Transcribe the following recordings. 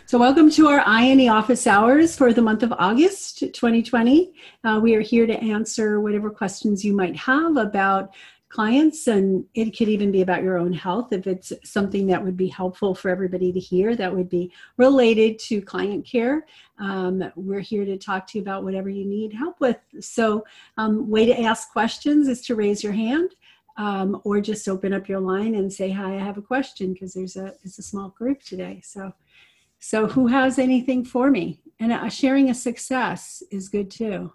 So, welcome to our INE office hours for the month of August 2020. We are here to answer whatever questions you might have about clients, and it could even be about your own health if it's something that would be helpful for everybody to hear that would be related to client care. We're here to talk to you about whatever you need help with. So, way to ask questions is to raise your hand. Or just open up your line and say, hi, I have a question, because it's a small group today. So who has anything for me? And sharing a success is good too.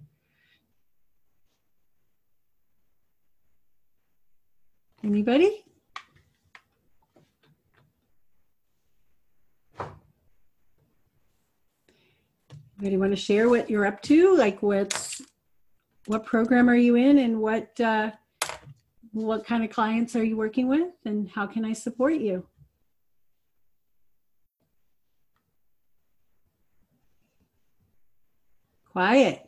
Anybody? Anybody want to share what you're up to? Like what program are you in, and what kind of clients are you working with, and how can I support you? Quiet.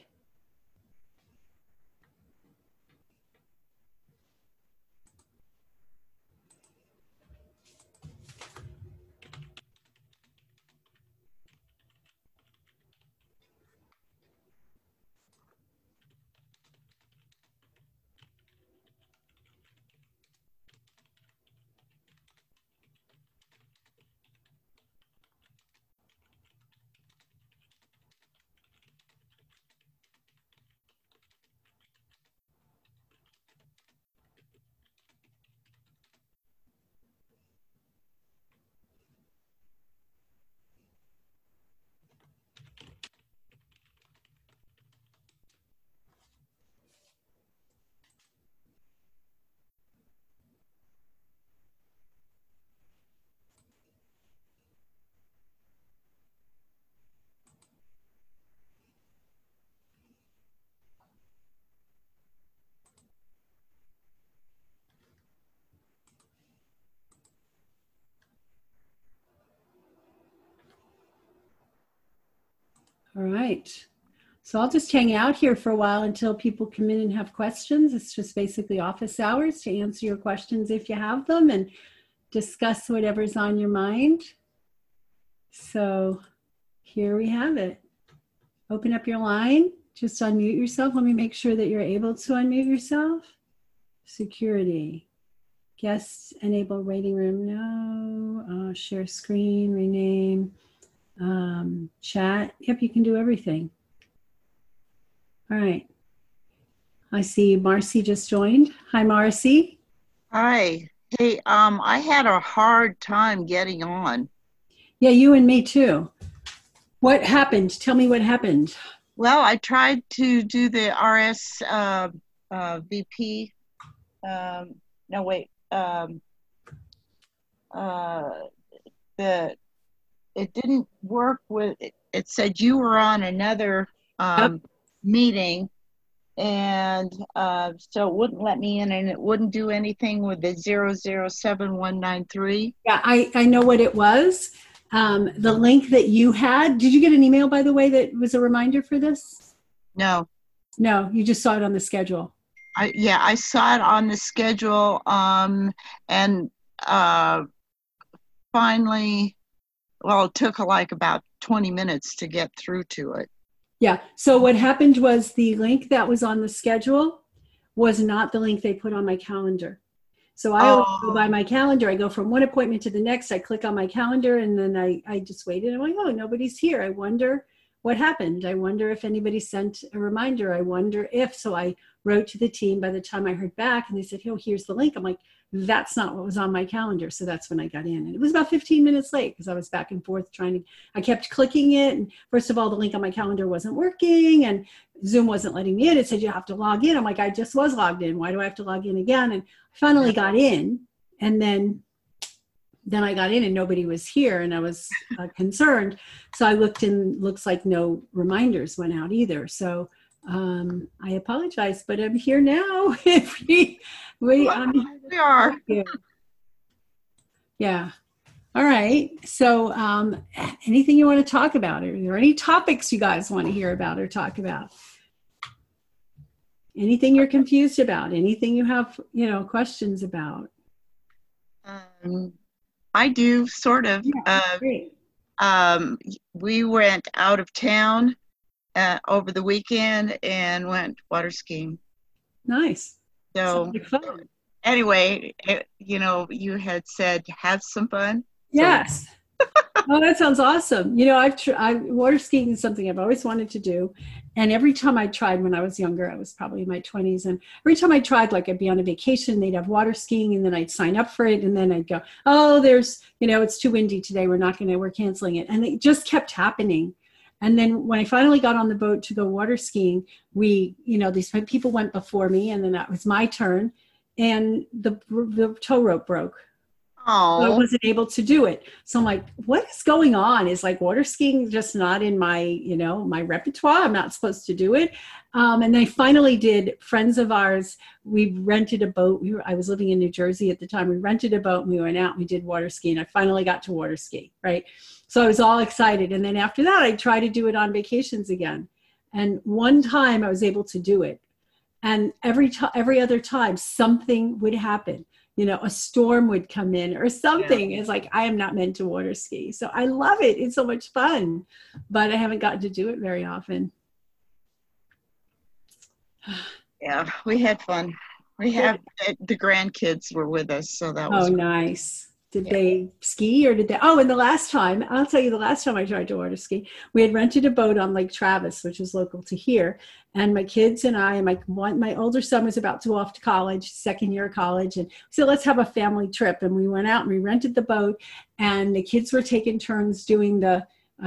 All right. So I'll just hang out here for a while until people come in and have questions. It's just basically office hours to answer your questions if you have them and discuss whatever's on your mind. So here we have it. Open up your line. Just unmute yourself. Let me make sure that you're able to unmute yourself. Security. Guests enable waiting room. No. Share screen. Rename. Chat. Yep, you can do everything. All right. I see Marcy just joined. Hi, Marcy. Hi. Hey, I had a hard time getting on. Yeah, you and me too. What happened? Tell me what happened. Well, I tried to do the VP. No, wait. It didn't work with it. It said you were on another Yep. meeting, and so it wouldn't let me in, and it wouldn't do anything with the 007193. Yeah, I know what it was. The link that you had, did you get an email, by the way, that was a reminder for this? No. No, you just saw it on the schedule. I saw it on the schedule, and finally, well, it took like about 20 minutes to get through to it. Yeah, so what happened was the link that was on the schedule was not the link they put on my calendar. So I always go by my calendar. I go from one appointment to the next. I click on my calendar, and then I just waited. I'm like, oh, nobody's here. I wonder what happened. I wonder if anybody sent a reminder. I wonder if. So I wrote to the team. By the time I heard back, and they said, oh, here's the link. I'm like, that's not what was on my calendar. So that's when I got in. And it was about 15 minutes late because I was back and forth I kept clicking it. And first of all, the link on my calendar wasn't working, and Zoom wasn't letting me in. It said you have to log in. I'm like, I just was logged in. Why do I have to log in again? And I finally got in, and then I got in and nobody was here, and I was concerned. So I looked, and looks like no reminders went out either. So I apologize, but I'm here now. we are. Yeah. All right. So anything you want to talk about? Are there any topics you guys want to hear about or talk about? Anything you're confused about? Anything you have, questions about? I do, sort of. Yeah, great. We went out of town over the weekend and went water skiing. Nice. So Sounds like fun. anyway, you had said have some fun. Yes. Oh, that sounds awesome. Water skiing is something I've always wanted to do. And every time I tried when I was younger, I was probably in my 20s. And every time I tried, like I'd be on a vacation, they'd have water skiing, and then I'd sign up for it. And then I'd go, oh, it's too windy today. We're canceling it. And it just kept happening. And then when I finally got on the boat to go water skiing, these people went before me, and then it was my turn. And the tow rope broke. So I Oh, wasn't able to do it. So I'm like, what is going on? Is like water skiing just not in my repertoire? I'm not supposed to do it. And they finally did. Friends of ours, we rented a boat. I was living in New Jersey at the time. We rented a boat and we went out and we did water skiing. I finally got to water ski, right? So I was all excited. And then after that, I tried to do it on vacations again. And one time I was able to do it. And every other time something would happen. A storm would come in or something. It's like, I am not meant to water ski. So I love it. It's so much fun, but I haven't gotten to do it very often. yeah, we had fun. The grandkids were with us, so that was nice. Did they ski or and the last time, I'll tell you, the last time I tried to water ski, we had rented a boat on Lake Travis, which is local to here. And my kids and I, my older son was about to go off to college, second year of college. And so let's have a family trip. And we went out and we rented the boat, and the kids were taking turns doing the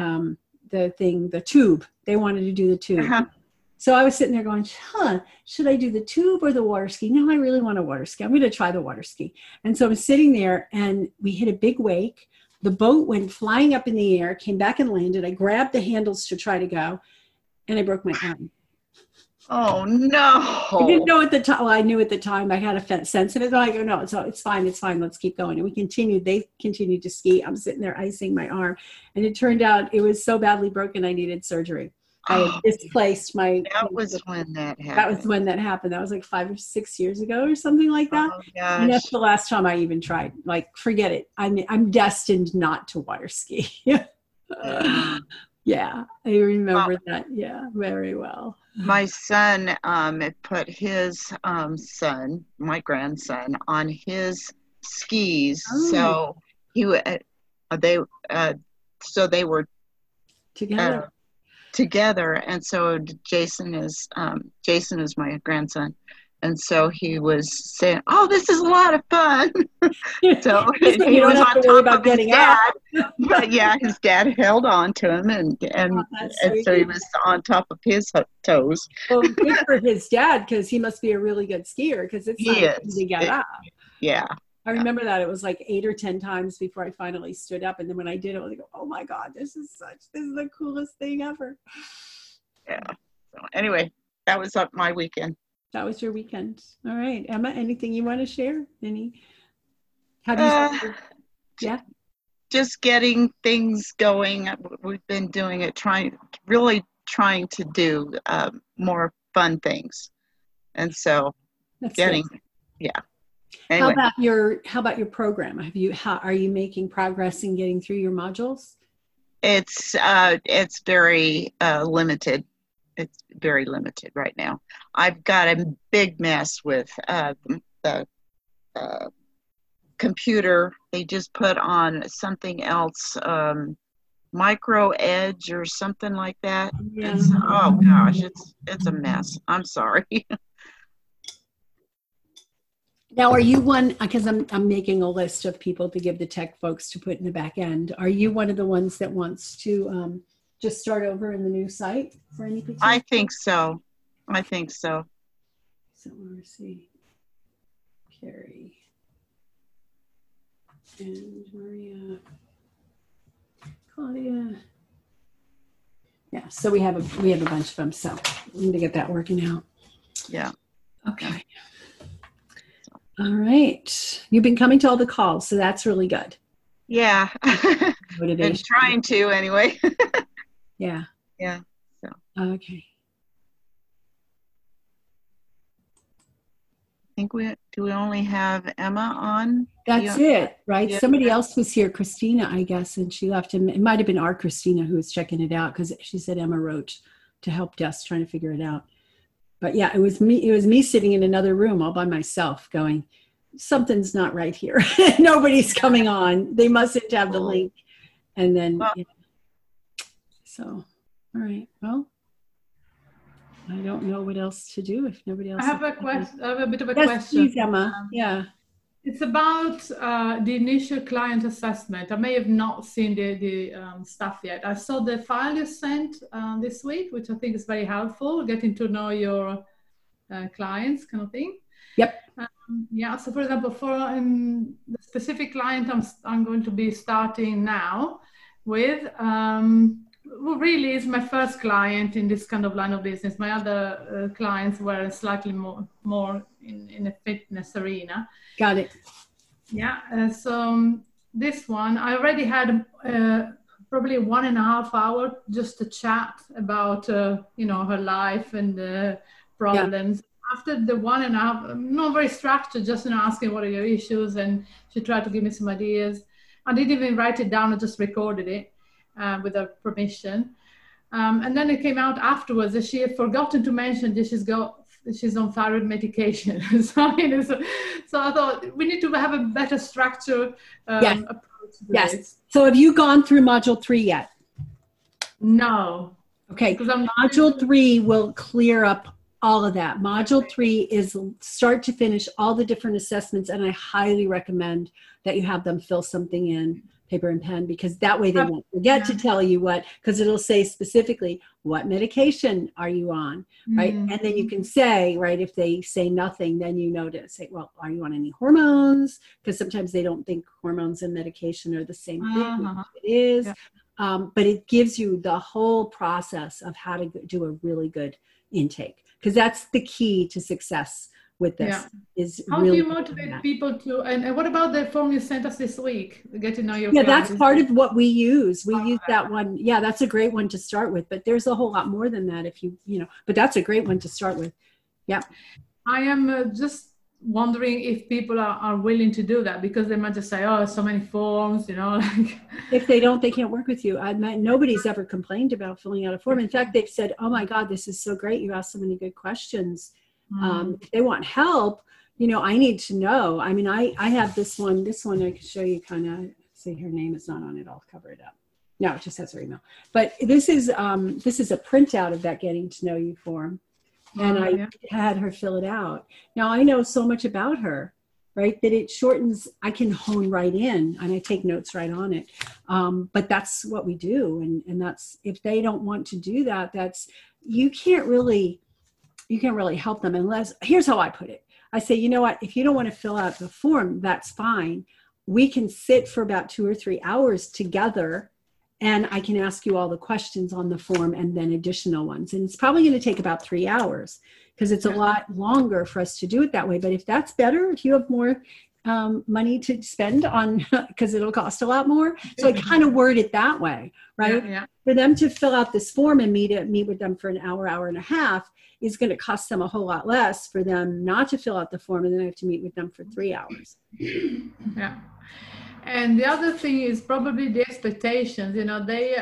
tube. They wanted to do the tube. Uh-huh. So I was sitting there going, should I do the tube or the water ski? No, I really want to water ski. I'm going to try the water ski. And so I'm sitting there, and we hit a big wake. The boat went flying up in the air, came back and landed. I grabbed the handles to try to go, and I broke my arm. Oh, no. I didn't know at the time. Well, I knew at the time. I had a sense of it. I go, no, it's fine. It's fine. Let's keep going. And we continued. They continued to ski. I'm sitting there icing my arm. And it turned out it was so badly broken I needed surgery. I had displaced my. That was when that happened. That was when that happened. That was like 5 or 6 years ago or something like that. Oh, gosh. And that's the last time I even tried. Like, forget it. I'm destined not to water ski. Yeah, I remember that. Yeah, very well. My son put his son, my grandson, on his skis. So they were together, and so Jason is my grandson, and so he was saying, "Oh, this is a lot of fun." So he was on top of his dad, but yeah, his dad held on to him, and so he was on top of his toes. Well, good for his dad, because he must be a really good skier, because it's not easy to get up. Yeah. I remember that it was like 8 or 10 times before I finally stood up. And then when I did, I was like, oh my God, this is the coolest thing ever. Yeah. So anyway, that was up my weekend. That was your weekend. All right. Emma, anything you want to share? How do you yeah. Just getting things going. We've been doing it, really trying to do more fun things. And so Anyway. How about your program? Are you making progress in getting through your modules? It's very limited. It's very limited right now. I've got a big mess with the computer. They just put on something else, Micro Edge or something like that. Yeah. Oh gosh, it's a mess. I'm sorry. Now, are you one, because I'm making a list of people to give the tech folks to put in the back end. Are you one of the ones that wants to just start over in the new site for any particular? I think so. So let's see. Carrie and Maria, Claudia. Yeah, so we have a bunch of them. So we need to get that working out. Yeah. Okay. All right. You've been coming to all the calls, so that's really good. Yeah. Motivation. I'm trying to anyway. Yeah. Yeah. So. Okay. think we only have Emma on. That's Yeah. it, right? Yeah. Somebody else was here, Christina, I guess, and she left him. It might have been our Christina who was checking it out because she said Emma wrote to help desk trying to figure it out. But yeah, it was me. It was me sitting in another room all by myself, going, "Something's not right here. Nobody's coming on. They mustn't have the link." And then, so, all right. Well, I don't know what else to do if nobody else. I have a question. I have a bit of a yes, question. please, Emma. Yeah. It's about the initial client assessment. I may have not seen the stuff yet. I saw the file you sent this week, which I think is very helpful, getting to know your clients kind of thing. Yep. Yeah, so for example, for the specific client I'm going to be starting now with, who really is my first client in this kind of line of business. My other clients were slightly more in a fitness arena. Got it. Yeah, so this one, I already had probably 1.5 hours just to chat about, her life and the problems. Yeah. After the 1.5, not very structured, just asking what are your issues, and she tried to give me some ideas. I didn't even write it down, I just recorded it with her permission. And then it came out afterwards that she had forgotten to mention that she's on thyroid medication. so I thought we need to have a better structure approach to this. So have you gone through module 3 yet? No. Okay. Module 3 will clear up all of that. Module 3 is start to finish all the different assessments, and I highly recommend that you have them fill something in, paper and pen, because that way they won't forget to tell you because it'll say specifically what medication are you on, right? And then you can say, right, if they say nothing, then you know to say, well, are you on any hormones? Because sometimes they don't think hormones and medication are the same thing. It is. Yeah. But it gives you the whole process of how to do a really good intake, because that's the key to success with this. Is how really do you motivate people to, and what about the form you sent us this week, get to know your clients? That's part of what we use. We use that one. Yeah, that's a great one to start with, but there's a whole lot more than that if but that's a great one to start with. Yeah. I am just wondering if people are willing to do that, because they might just say, oh, so many forms, like. If they don't, they can't work with you. Nobody's ever complained about filling out a form. In fact, they've said, oh my God, this is so great. You asked so many good questions. If they want help, I need to know. I mean, I have this one I can show you kind of, see her name is not on it. I'll cover it up. No, it just has her email. But this is a printout of that getting to know you form. And I had her fill it out. Now I know so much about her, right, that it shortens, I can hone right in and I take notes right on it. But that's what we do. And that's, if they don't want to do that, you can't really help them unless, here's how I put it. I say, you know what, if you don't want to fill out the form, that's fine. We can sit for about 2 or 3 hours together, and I can ask you all the questions on the form and then additional ones. And it's probably going to take about 3 hours because it's a lot longer for us to do it that way. But if that's better, if you have more money to spend on, because it'll cost a lot more. So I kind of word it that way, right? Yeah. For them to fill out this form and meet with them for an hour, hour and a half is going to cost them a whole lot less for them not to fill out the form, and then I have to meet with them for 3 hours. Yeah. And the other thing is probably the expectations. They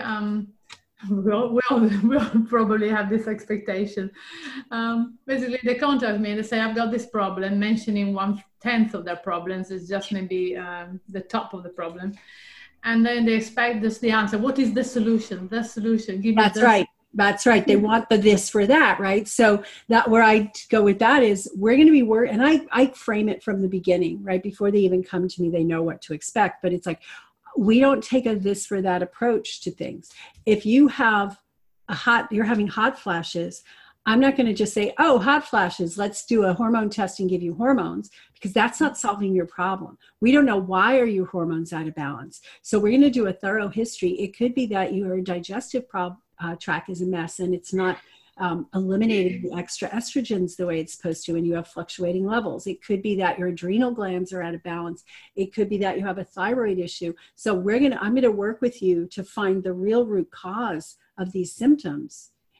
we'll probably have this expectation. Basically, they contact me and they say, I've got this problem, mentioning 1/10 of their problems is just maybe the top of the problem. And then they expect this, the answer. What is the solution? The solution. Give me That's right. That's right. They want the this for that, right? So that where I go with that is we're going to be worried. And I frame it from the beginning, right? Before they even come to me, they know what to expect. But it's like, we don't take a this for that approach to things. If you have you're having hot flashes, I'm not going to just say, oh, hot flashes, let's do a hormone test and give you hormones, because that's not solving your problem. We don't know why are your hormones out of balance. So we're going to do a thorough history. It could be that your digestive tract is a mess and it's not eliminating the extra estrogens the way it's supposed to, and you have fluctuating levels. It could be that your adrenal glands are out of balance. It could be that you have a thyroid issue. So I'm going to work with you to find the real root cause of these symptoms.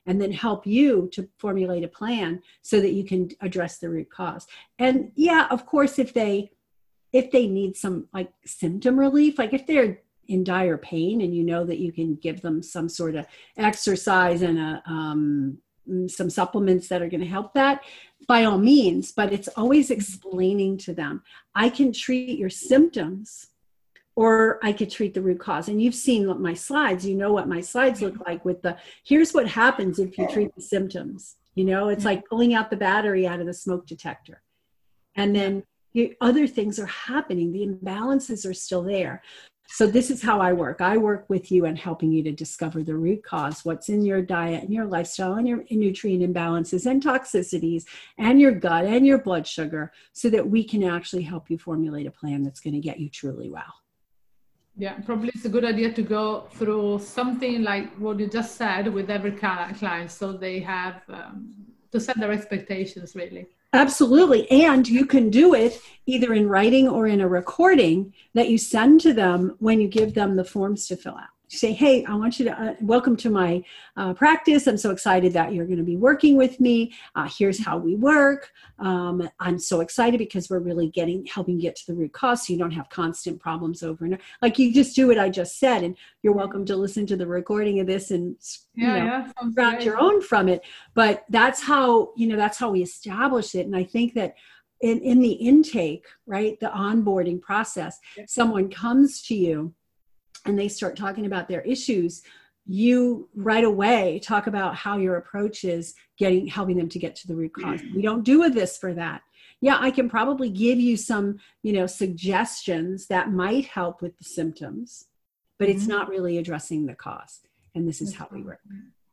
and then help you to formulate a plan so that you can address the root cause. And yeah, of course, if they need some like symptom relief, like if they're in dire pain and you know that you can give them some sort of exercise and some supplements that are going to help that, by all means. But it's always explaining to them, I can treat your symptoms or I could treat the root cause. And you've seen my slides, you know what my slides look like with here's what happens if you treat the symptoms. It's like pulling out the battery out of the smoke detector. And then other things are happening. The imbalances are still there. So this is how I work. I work with you and helping you to discover the root cause, what's in your diet and your lifestyle and your nutrient imbalances and toxicities and your gut and your blood sugar, so that we can actually help you formulate a plan that's going to get you truly well. Yeah, probably it's a good idea to go through something like what you just said with every client, so they have to set their expectations, really. Absolutely. And you can do it either in writing or in a recording that you send to them when you give them the forms to fill out. You say, hey, I want you to welcome to my practice. I'm so excited that you're going to be working with me. Here's how we work. I'm so excited because we're really helping get to the root cause, so you don't have constant problems over and over. Like you just do what I just said, and you're welcome to listen to the recording of this and grab your own from it. But that's how we establish it. And I think that in the intake, right, the onboarding process, someone comes to you and they start talking about their issues, you right away talk about how your approach is helping them to get to the root cause. We don't do this for that. Yeah, I can probably give you some, suggestions that might help with the symptoms, but it's not really addressing the cause. And this is how we work.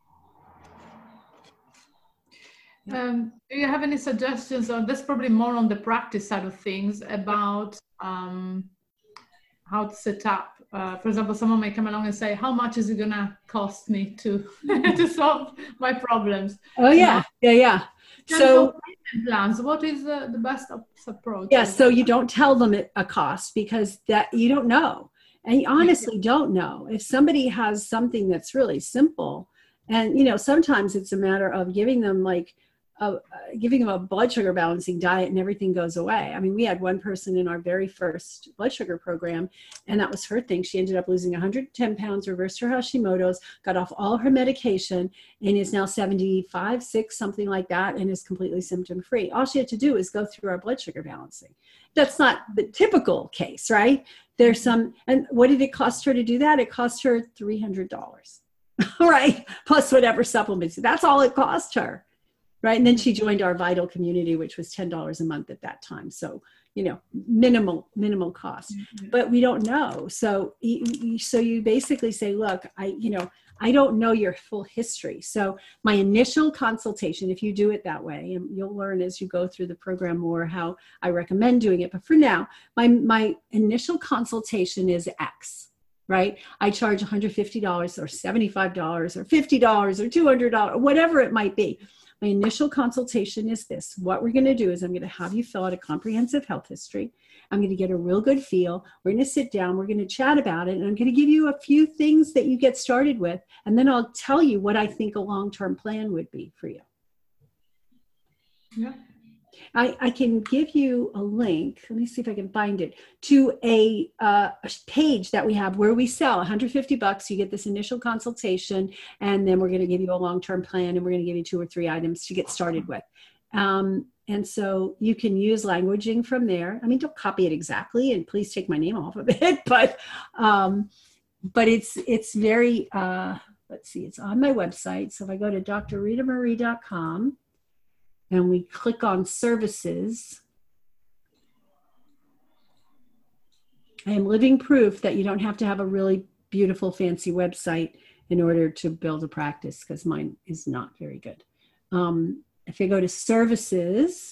Do you have any suggestions, or that's probably more on the practice side of things, about how to set up? For example, someone may come along and say, how much is it going to cost me to solve my problems? Oh, yeah. Yeah. So plans, what is the best approach? Yeah, so you don't tell them a cost, because that you don't know. And you honestly don't know. If somebody has something that's really simple, and, sometimes it's a matter of giving them a blood sugar balancing diet and everything goes away. I mean, we had one person in our very first blood sugar program, and that was her thing. She ended up losing 110 pounds, reversed her Hashimoto's, got off all her medication, and is now 75, 6, something like that, and is completely symptom free. All she had to do is go through our blood sugar balancing. That's not the typical case, right? There's and what did it cost her to do that? It cost her $300, right? Plus whatever supplements. That's all it cost her. Right. And then she joined our Vital community, which was $10 a month at that time. So, minimal cost, but we don't know. So you basically say, look, I don't know your full history. So my initial consultation, if you do it that way, and you'll learn as you go through the program more how I recommend doing it. But for now, my initial consultation is X. Right? I charge $150 or $75 or $50 or $200, whatever it might be. My initial consultation is this. What we're going to do is I'm going to have you fill out a comprehensive health history. I'm going to get a real good feel. We're going to sit down. We're going to chat about it. And I'm going to give you a few things that you get started with. And then I'll tell you what I think a long-term plan would be for you. Yeah. I can give you a link. Let me see if I can find it, to a page that we have where we sell $150. You get this initial consultation, and then we're going to give you a long-term plan, and we're going to give you 2 or 3 items to get started with. And so you can use languaging from there. I mean, don't copy it exactly, and please take my name off of it, but it's very, let's see, it's on my website. So if I go to drritamarie.com, and we click on services, I am living proof that you don't have to have a really beautiful, fancy website in order to build a practice, because mine is not very good. If you go to services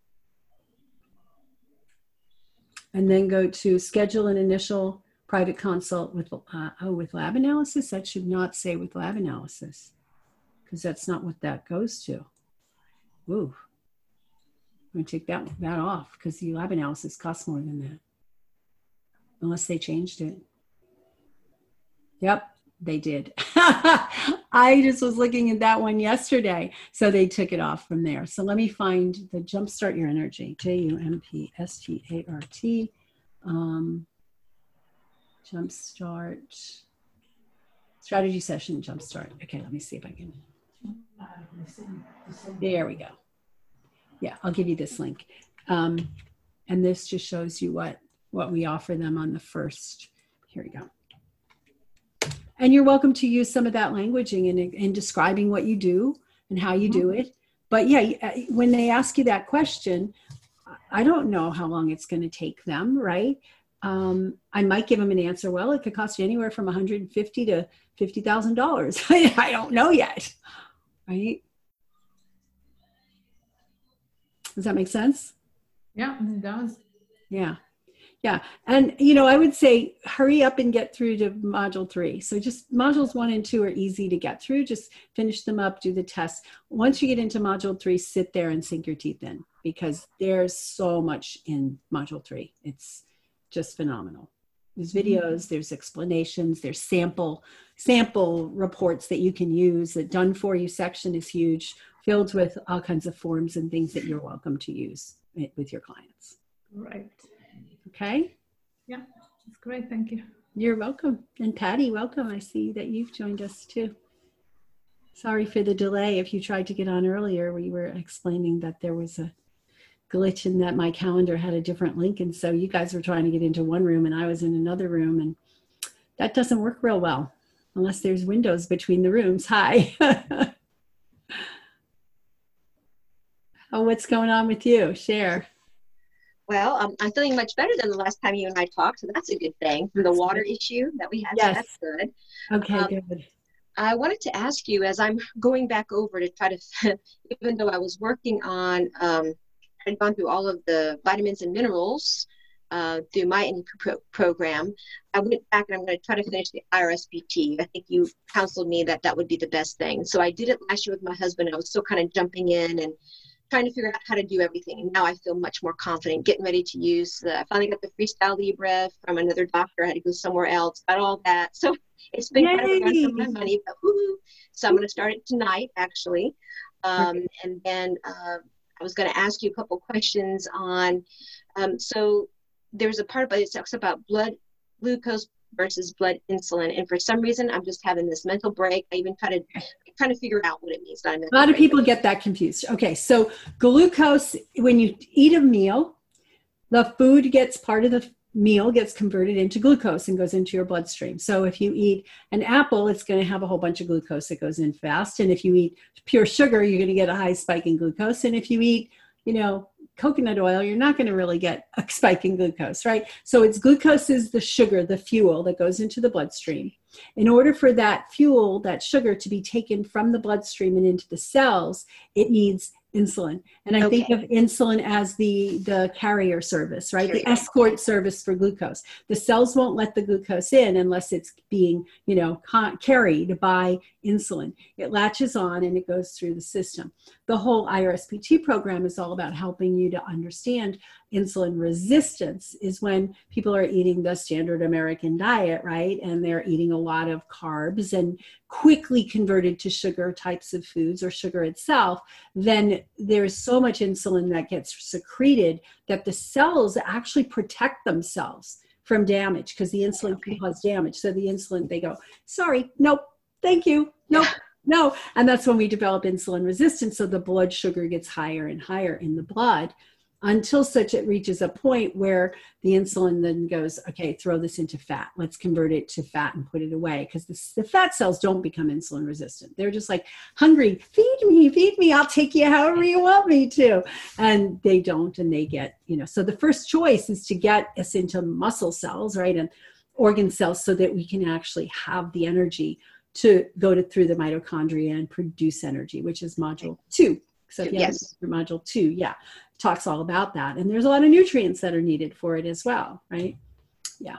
and then go to schedule an initial private consult with lab analysis, that should not say with lab analysis, because that's not what that goes to. Ooh, I'm going to take that off, because the lab analysis costs more than that. Unless they changed it. Yep, they did. I just was looking at that one yesterday. So they took it off from there. So let me find the Jumpstart Your Energy, JUMPSTART. Jumpstart strategy session, Jumpstart. Okay, let me see if I can. There we go. Yeah, I'll give you this link. And this just shows you what we offer them on the first. Here we go. And you're welcome to use some of that languaging in describing what you do and how you do it. But yeah, when they ask you that question, I don't know how long it's going to take them, right? I might give them an answer. Well, it could cost you anywhere from $150 to $50,000. I don't know yet, right? Does that make sense? Yeah, it does. Yeah. Yeah. And, I would say hurry up and get through to module 3. So just modules 1 and 2 are easy to get through. Just finish them up, do the tests. Once you get into module 3, sit there and sink your teeth in, because there's so much in module 3. It's just phenomenal. There's videos, there's explanations, there's sample reports that you can use. The done for you section is huge, filled with all kinds of forms and things that you're welcome to use with your clients. Right. Okay. Yeah, that's great. Thank you. You're welcome. And Patty, welcome. I see that you've joined us too. Sorry for the delay. If you tried to get on earlier, we were explaining that there was a glitch in that my calendar had a different link. And so you guys were trying to get into one room and I was in another room, and that doesn't work real well unless there's windows between the rooms. Hi. Oh, what's going on with you? Share. Well, I'm feeling much better than the last time you and I talked, so that's a good thing. From the water issue that we had, yes. So that's good. Okay, good. I wanted to ask you, as I'm going back over to try to, even though I was working on, I'd gone through all of the vitamins and minerals through my program, I went back and I'm going to try to finish the IRSPT. I think you counseled me that would be the best thing. So I did it last year with my husband. I was still kind of jumping in and trying to figure out how to do everything. And now I feel much more confident, getting ready to use I finally got the Freestyle Libre from another doctor. I had to go somewhere else, got all that. So it's been kind of a run for my money, but woo-hoo. So I'm going to start it tonight, actually. And then I was going to ask you a couple questions on, so there's a part about it talks about blood glucose versus blood insulin. And for some reason, I'm just having this mental break. I even trying to figure out what it means. A lot of people get that confused. Okay, so glucose, when you eat a meal, the food gets part of the meal gets converted into glucose and goes into your bloodstream. So if you eat an apple, it's going to have a whole bunch of glucose that goes in fast. And if you eat pure sugar, you're going to get a high spike in glucose. And if you eat, coconut oil, you're not going to really get a spike in glucose, right? So glucose is the sugar, the fuel that goes into the bloodstream. In order for that fuel, that sugar, to be taken from the bloodstream and into the cells, it needs insulin. And I think of insulin as the carrier service, right? The escort service for glucose. The cells won't let the glucose in unless it's being, carried by insulin. It latches on and it goes through the system. The whole IRSPT program is all about helping you to understand insulin resistance is when people are eating the standard American diet, right? And they're eating a lot of carbs and quickly converted to sugar types of foods or sugar itself, then there's so much insulin that gets secreted that the cells actually protect themselves from damage because the insulin can cause damage. So the insulin, they go, sorry, nope, thank you, nope. No, and that's when we develop insulin resistance. So the blood sugar gets higher and higher in the blood until such it reaches a point where the insulin then goes, okay, throw this into fat. Let's convert it to fat and put it away. Because the fat cells don't become insulin resistant. They're just like, hungry, feed me. I'll take you however you want me to. And they don't, and they get, so the first choice is to get us into muscle cells, right? And organ cells so that we can actually have the energy to go through the mitochondria and produce energy, which is module 2. So if you have module 2, talks all about that. And there's a lot of nutrients that are needed for it as well, right? Yeah.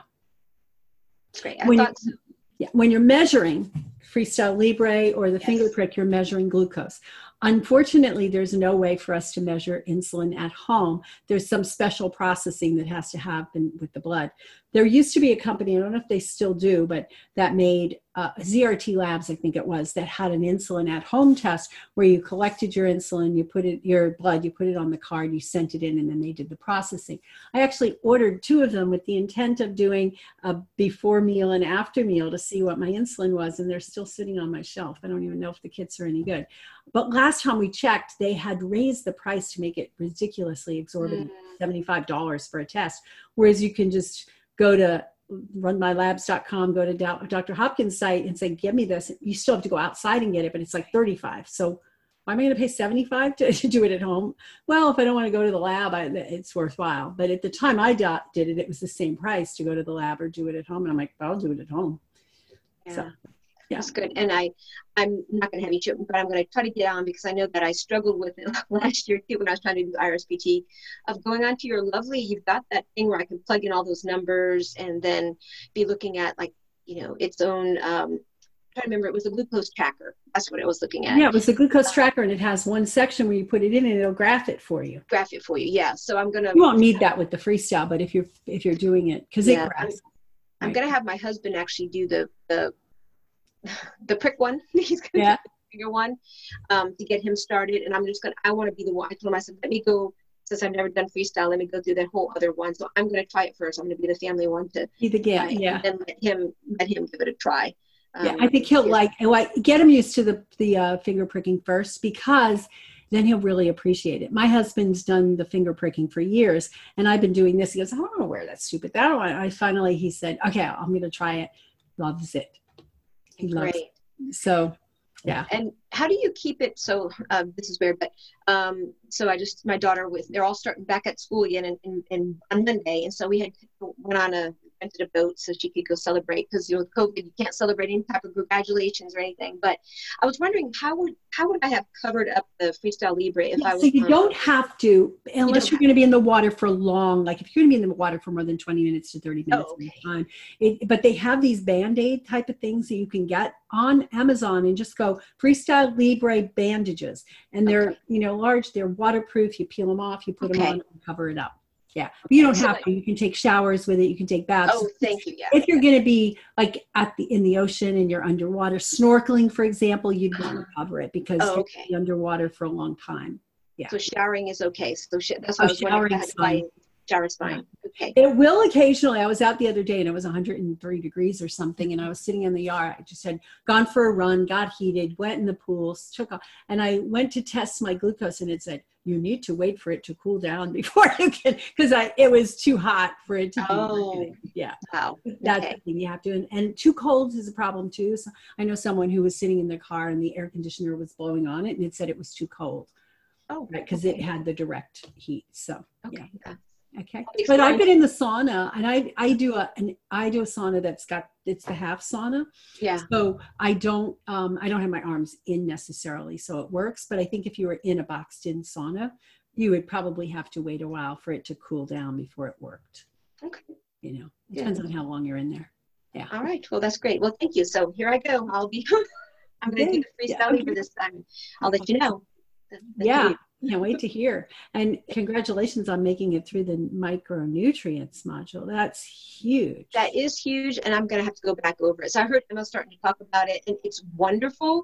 Great. When you're measuring Freestyle Libre or the finger prick, you're measuring glucose. Unfortunately, there's no way for us to measure insulin at home. There's some special processing that has to happen with the blood. There used to be a company, I don't know if they still do, but that made ZRT Labs, I think it was, that had an insulin at home test where you collected your insulin, your blood, you put it on the card, you sent it in, and then they did the processing. I actually ordered 2 of them with the intent of doing a before meal and after meal to see what my insulin was, and they're still sitting on my shelf. I don't even know if the kits are any good. But last time we checked, they had raised the price to make it ridiculously exorbitant, $75 for a test, whereas you can just go to runmylabs.com, go to Dr. Hopkins' site and say, give me this. You still have to go outside and get it, but it's like $35. So why am I going to pay $75 to do it at home? Well, if I don't want to go to the lab, it's worthwhile. But at the time I did it, it was the same price to go to the lab or do it at home. And I'm like, I'll do it at home. Yeah. So, yeah. That's good. And I'm not going to have you chip, but I'm going to try to get on because I know that I struggled with it last year too when I was trying to do IRSPT, of going onto your Lovely. You've got that thing where I can plug in all those numbers and then be looking at, like, you know, its own, I'm trying to remember, it was a glucose tracker. That's what I was looking at. Yeah, it was a glucose tracker, and it has one section where you put it in and it'll graph it for you. Graph it for you. Yeah. So I'm going to. You won't need that with the Freestyle, but if you're doing it, because it graphs. I'm going to have my husband actually do the prick one. He's going to do the bigger one to get him started. And I'm just I want to be the one. I told him, I said, let me go, since I've never done Freestyle, let me go through that whole other one. So I'm going to try it first. I'm going to be the family one to yeah. And let him give it a try. I think he'll get him used to the finger pricking first, because then he'll really appreciate it. My husband's done the finger pricking for years, and I've been doing this. He goes, I don't know where that's stupid. He said, okay, I'm going to try it. Loves it. He loves it. So, yeah. And how do you keep it? So this is weird, but so my daughter they're all starting back at school again on Monday. And so we rented a boat so she could go celebrate, because with COVID, you can't celebrate any type of congratulations or anything. But I was wondering, how would I have covered up the Freestyle Libre if I was? So you don't have to, unless you're going to be in the water for long. Like if you're going to be in the water for more than 20 minutes to 30 minutes at a time. But they have these Band-Aid type of things that you can get on Amazon and just go Freestyle Libre bandages. And they're, large, they're waterproof. You peel them off, you put them on and cover it up. Yeah, but you don't have to. You can take showers with it. You can take baths. Oh, thank you. Yeah. If you're going to be like in the ocean and you're underwater snorkeling, for example, you'd want to cover it because you'll be underwater for a long time. Yeah. So showering is okay. So that's what I was wondering. Shower's fine. Okay. It will occasionally. I was out the other day and it was 103 degrees or something, and I was sitting in the yard. I just had gone for a run, got heated, went in the pool, took off, and I went to test my glucose, and it said, you need to wait for it to cool down before you can, because it was too hot for it to be working. Yeah. Wow. That's the thing you have to, and too cold is a problem too. So I know someone who was sitting in their car and the air conditioner was blowing on it and it said it was too cold. Oh, right. Because it had the direct heat. So, yeah. Okay. But I've been in the sauna, and I do a sauna it's the half sauna. Yeah. So I don't have my arms in necessarily, so it works. But I think if you were in a boxed in sauna, you would probably have to wait a while for it to cool down before it worked. Okay. It depends on how long you're in there. Yeah. All right. Well, that's great. Well, thank you. So here I go. I'm going to do the Freestyle for this time. I'll let you know. Yeah. Can't wait to hear. And congratulations on making it through the micronutrients module. That's huge. That is huge. And I'm going to have to go back over it. So I heard Emma starting to talk about it, and it's wonderful.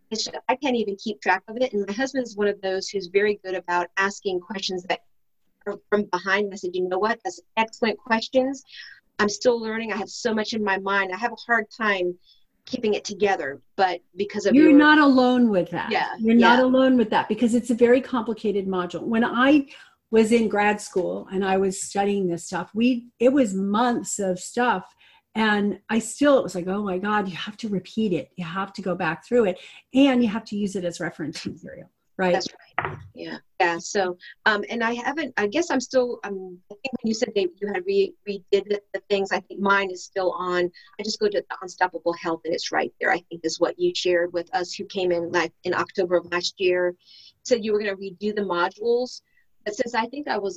I can't even keep track of it. And my husband's one of those who's very good about asking questions that are from behind. And I said, you know what? That's excellent questions. I'm still learning. I have so much in my mind. I have a hard time keeping it together, but because of you're not alone with that. Yeah, you're not alone with that, because it's a very complicated module. When I was in grad school and I was studying this stuff, it was months of stuff, and it was like, oh my God, you have to repeat it, you have to go back through it, and you have to use it as reference material. Right. That's right. Yeah. So, and I guess I'm still, I think when you said you had redid the things, I think mine is still on. I just go to the Unstoppable Health, and it's right there, I think, is what you shared with us who came in like in October of last year. Said you were going to redo the modules. But since I think I was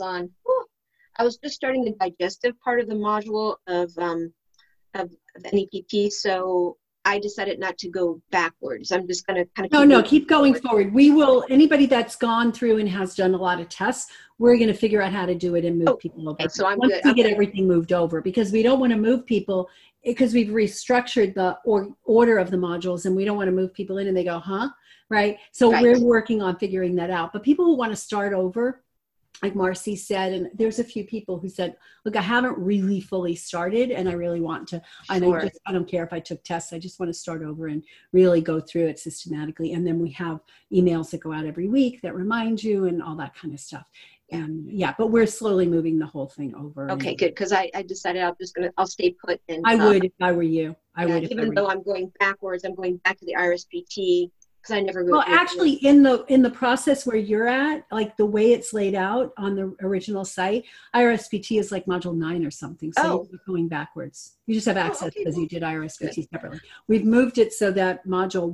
just starting the digestive part of the module of NEPT. So I decided not to go backwards. I'm just going to kind of keep going forward. We will, anybody that's gone through and has done a lot of tests, we're going to figure out how to do it and move people over. So I'm Once good. we get everything moved over, because we don't want to move people because we've restructured the order of the modules, and we don't want to move people in and they go, huh? Right. So we're working on figuring that out. But people who want to start over, like Marcy said, and there's a few people who said, look, I haven't really fully started and I really want to, Sure. I don't care if I took tests. I just want to start over and really go through it systematically. And then we have emails that go out every week that remind you and all that kind of stuff. And but we're slowly moving the whole thing over. Okay, good. Because I decided I'll stay put. And I would if I were you. I would. Even though I'm going backwards, I'm going back to the IRSPT because I never go. Well, actually, in the process where you're at, like the way it's laid out on the original site, IRSPT is like module 9 or something. So you're going backwards. You just have access because you did IRSPT separately. We've moved it so that module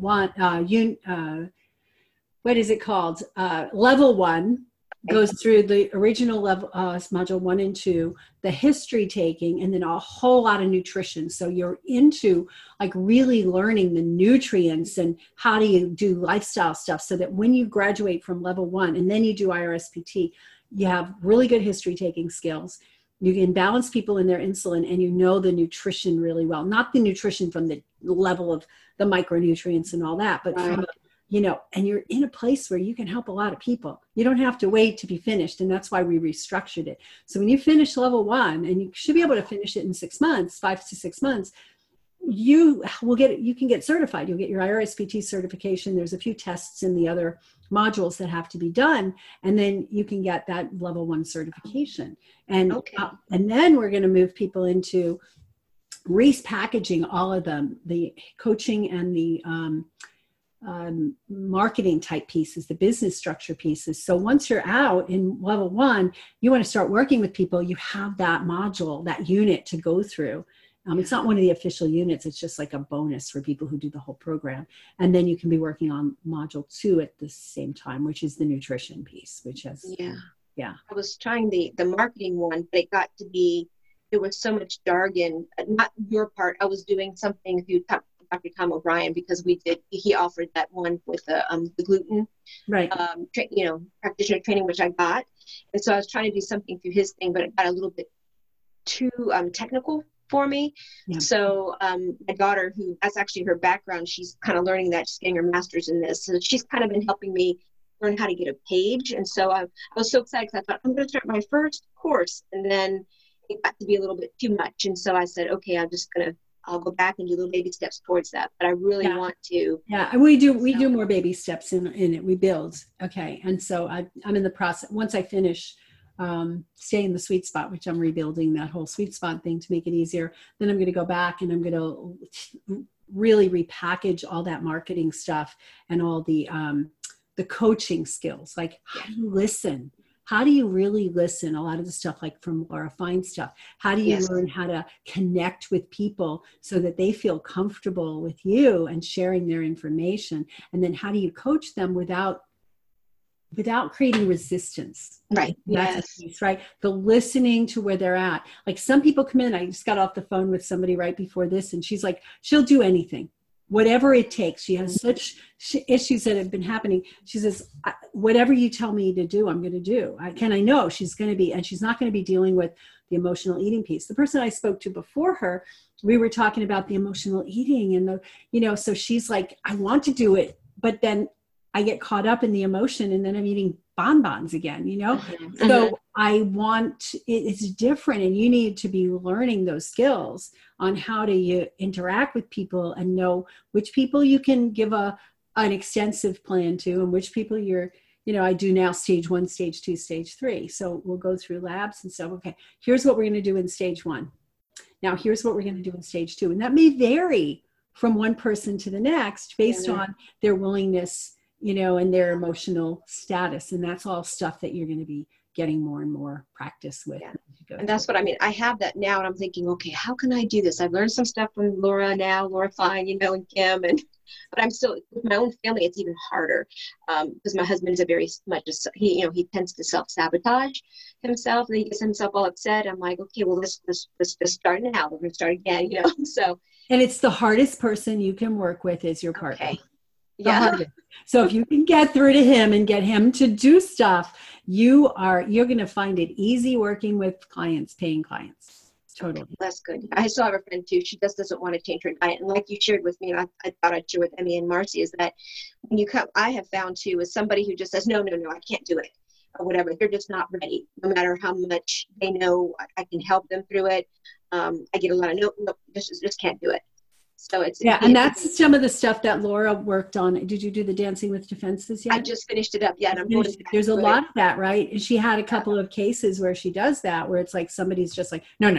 1, what is it called? Level 1 goes through the original level, module 1 and 2, the history taking, and then a whole lot of nutrition. So you're into like really learning the nutrients and how do you do lifestyle stuff so that when you graduate from level 1 and then you do IRSPT, you have really good history taking skills. You can balance people in their insulin and you know the nutrition really well. Not the nutrition from the level of the micronutrients and all that, but from and you're in a place where you can help a lot of people. You don't have to wait to be finished. And that's why we restructured it. So when you finish level 1, and you should be able to finish it in 6 months, 5 to 6 months, you can get certified. You'll get your IRSPT certification. There's a few tests in the other modules that have to be done. And then you can get that level 1 certification. And, and then we're going to move people into repackaging all of them, the coaching and the, marketing type pieces, the business structure pieces. So once you're out in level 1, you want to start working with people, you have that module, that unit to go through. It's not one of the official units. It's just like a bonus for people who do the whole program. And then you can be working on module 2 at the same time, which is the nutrition piece, which has, I was trying the marketing one, but it got to be, there was so much jargon, not your part. I was doing something through Dr. Tom O'Brien because he offered that one with the gluten, practitioner training, which I got. And so I was trying to do something through his thing, but it got a little bit too technical for me. Yeah. So my daughter, who that's actually her background, she's kind of learning that, she's getting her master's in this. So she's kind of been helping me learn how to get a page. And so I was so excited because I thought I'm going to start my first course. And then it got to be a little bit too much. And so I said, okay, I'll go back and do little baby steps towards that. But I really want to. Yeah, and we do more baby steps in it. We build. Okay. And so I'm in the process. Once I finish stay in the sweet spot, which I'm rebuilding that whole sweet spot thing to make it easier, then I'm going to go back and I'm going to really repackage all that marketing stuff and all the coaching skills. Like how do you listen? How do you really listen? A lot of the stuff like from Laura Fine stuff. How do you learn how to connect with people so that they feel comfortable with you and sharing their information? And then how do you coach them without creating resistance? Right. That's the piece, right? The listening to where they're at. Like some people come in, I just got off the phone with somebody right before this and she's like, she'll do anything. Whatever it takes. She has such issues that have been happening. She says, whatever you tell me to do, I'm going to do. I know she's going to be, and she's not going to be dealing with the emotional eating piece. The person I spoke to before her, we were talking about the emotional eating and so she's like, I want to do it, but then I get caught up in the emotion and then I'm eating bonbons again, Mm-hmm. So it's different and you need to be learning those skills on how to interact with people and know which people you can give an extensive plan to and which people I do now stage 1, stage 2, stage 3. So we'll go through labs and so, okay, here's what we're going to do in stage 1. Now here's what we're going to do in stage 2. And that may vary from one person to the next based on their willingness and their emotional status. And that's all stuff that you're going to be getting more and more practice with. Yeah. And that's what I mean. I have that now and I'm thinking, okay, how can I do this? I've learned some stuff from Laura Fine, and Kim, but I'm still, with my own family, it's even harder because my husband is a very much, he tends to self-sabotage himself and he gets himself all upset. I'm like, okay, well, let's start now. We're going to start again, so. And it's the hardest person you can work with is your partner. Okay. Yeah. So if you can get through to him and get him to do stuff, you're going to find it easy working with clients, paying clients. Totally. That's good. I still have a friend too. She just doesn't want to change her diet. And like you shared with me, and I thought I'd share with Emmy and Marcy, is that when you come, I have found too, is somebody who just says, no, I can't do it, or whatever. They're just not ready, no matter how much they know I can help them through it. I get a lot of no, just can't do it. So and that's some of the stuff that Laura worked on. Did you do the Dancing with Defenses yet? I just finished it up. Yeah, and there's a lot of that, right? And she had a couple of cases where she does that, where it's like somebody's just like, no.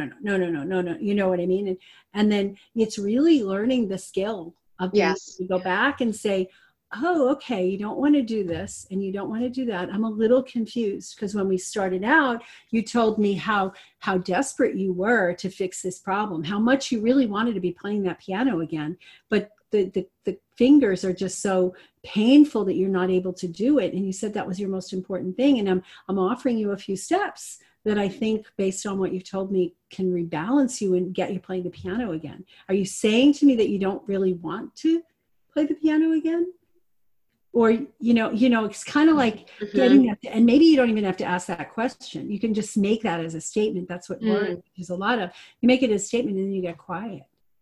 You know what I mean? And then it's really learning the skill of you go back and say, oh, okay, you don't want to do this and you don't want to do that. I'm a little confused because when we started out, you told me how desperate you were to fix this problem, how much you really wanted to be playing that piano again, but the fingers are just so painful that you're not able to do it. And you said that was your most important thing. And I'm offering you a few steps that I think, based on what you've told me, can rebalance you and get you playing the piano again. Are you saying to me that you don't really want to play the piano again? Or, it's kind of like getting that, and maybe you don't even have to ask that question. You can just make that as a statement. That's what there's a lot of. You make it as a statement and then you get quiet.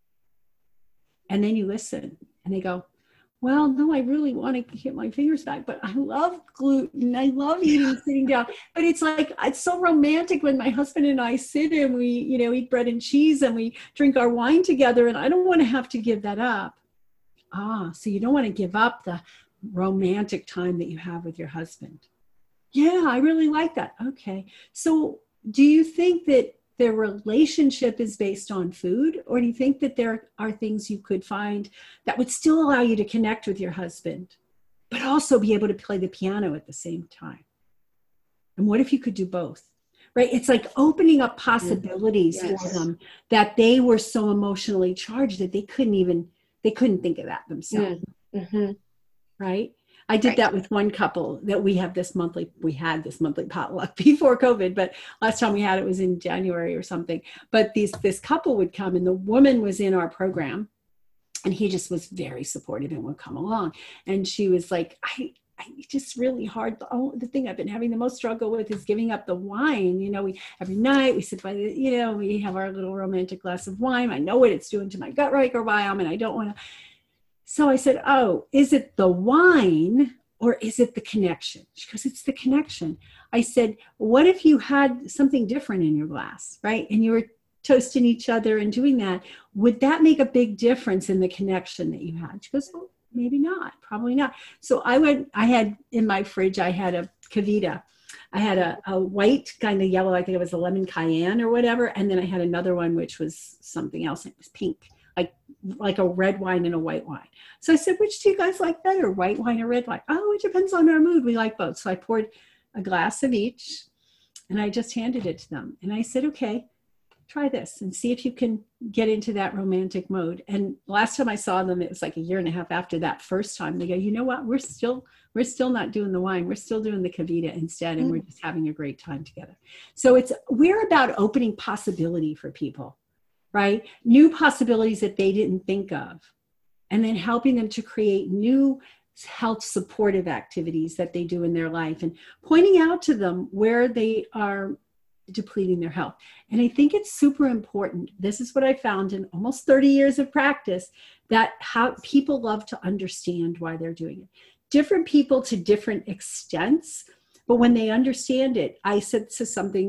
And then you listen and they go, well, no, I really want to get my fingers back, but I love gluten. I love eating sitting down. But it's like, it's so romantic when my husband and I sit and we, eat bread and cheese and we drink our wine together. And I don't want to have to give that up. So you don't want to give up the romantic time that you have with your husband. Yeah, I really like that. Okay. So do you think that their relationship is based on food, or do you think that there are things you could find that would still allow you to connect with your husband, but also be able to play the piano at the same time? And what if you could do both? Right? It's like opening up possibilities for them that they were so emotionally charged that they couldn't think of that themselves. Mm-hmm. Right? I did that with one couple that we had this monthly potluck before COVID, but last time we had it was in January or something. But this couple would come, and the woman was in our program, and he just was very supportive and would come along. And she was like, I just really hard. The thing I've been having the most struggle with is giving up the wine. We every night we sit by we have our little romantic glass of wine. I know what it's doing to my gut microbiome, and I don't want to. So I said, oh, is it the wine or is it the connection? She goes, it's the connection. I said, what if you had something different in your glass, right? And you were toasting each other and doing that. Would that make a big difference in the connection that you had? She goes, well, maybe not, probably not. So I had in my fridge, I had a Kavita. I had a white kind of yellow, I think it was a lemon cayenne or whatever. And then I had another one, which was something else. It was pink. Like a red wine and a white wine. So I said, which do you guys like better, white wine or red wine? Oh, it depends on our mood. We like both. So I poured a glass of each and I just handed it to them. And I said, okay, try this and see if you can get into that romantic mode. And last time I saw them, it was like a year and a half after that first time. They go, you know what? We're still not doing the wine. We're still doing the Kavita instead. And we're just having a great time together. So we're about opening possibility for people. Right? New possibilities that they didn't think of, and then helping them to create new health supportive activities that they do in their life and pointing out to them where they are depleting their health. And I think it's super important. This is what I found in almost 30 years of practice, that how people love to understand why they're doing it. Different people to different extents, but when they understand it, I said to somebody